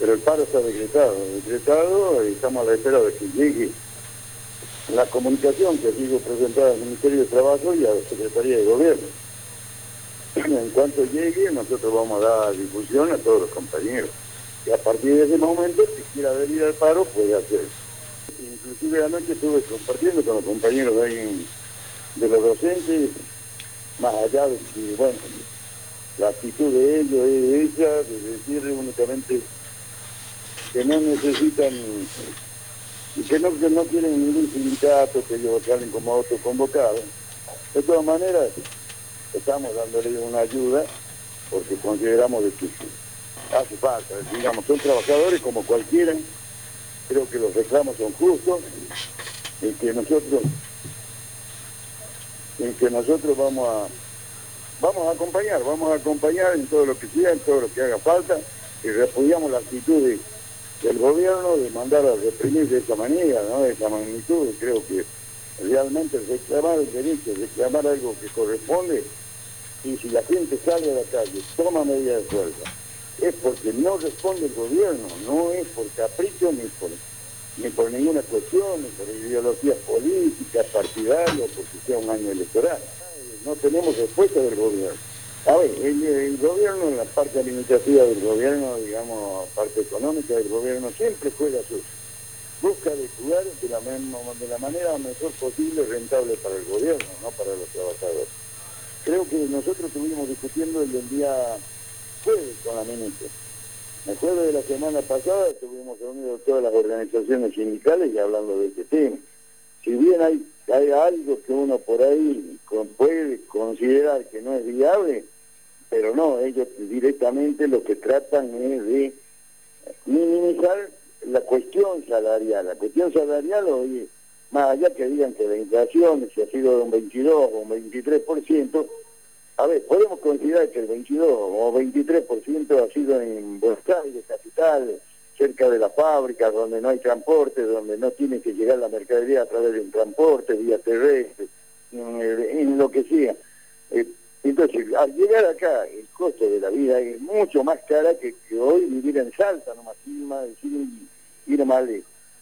Pero el paro está decretado, y estamos a la espera de que llegue la comunicación que ha sido presentada al Ministerio de Trabajo y a la Secretaría de Gobierno. En cuanto llegue, nosotros vamos a dar difusión a todos los compañeros. Y a partir de ese momento, si quiera venir al paro, puede hacer. Inclusive anoche estuve compartiendo con los compañeros de ahí, de los docentes, más allá de que, bueno, la actitud de ellos es esa, de decir únicamente que no necesitan, y que no quieren ningún sindicato, que ellos salen como autoconvocados. De todas maneras, estamos dándole una ayuda, porque consideramos de que hace falta, digamos, son trabajadores como cualquiera, creo que los reclamos son justos, y que nosotros vamos a acompañar en todo lo que sea, en todo lo que haga falta, y repudiamos la actitud del gobierno de mandar a reprimir de esa manera, ¿no? De esa magnitud. Creo que realmente reclamar el derecho, reclamar algo que corresponde, y si la gente sale a la calle, toma medidas de fuerza, es porque no responde el gobierno, no es por capricho ni por ninguna cuestión, ni por ideologías políticas, partidarias, porque sea un año electoral. No tenemos respuesta del gobierno. A ver, el gobierno, la parte administrativa del gobierno, digamos, parte económica del gobierno, siempre juega sucio. Busca de jugar de la manera mejor posible, rentable para el gobierno, no para los trabajadores. Creo que nosotros estuvimos discutiendo el día jueves con la ministra. El jueves de la semana pasada estuvimos reunidos todas las organizaciones sindicales y hablando de este tema. Si bien hay algo que uno por ahí puede considerar que no es viable, pero no, ellos directamente lo que tratan es de minimizar la cuestión salarial. La cuestión salarial hoy, más allá que digan que la inflación si ha sido de un 22 o un 23%, a ver, podemos considerar que el 22 o 23% ha sido en Buenos Aires, capital, cerca de las fábricas, donde no hay transporte, donde no tiene que llegar la mercadería a través de un transporte, vía terrestre, en lo que sea. Entonces, al llegar acá, el costo de la vida es mucho más cara que hoy vivir en Salta, nomás, sin ir más lejos.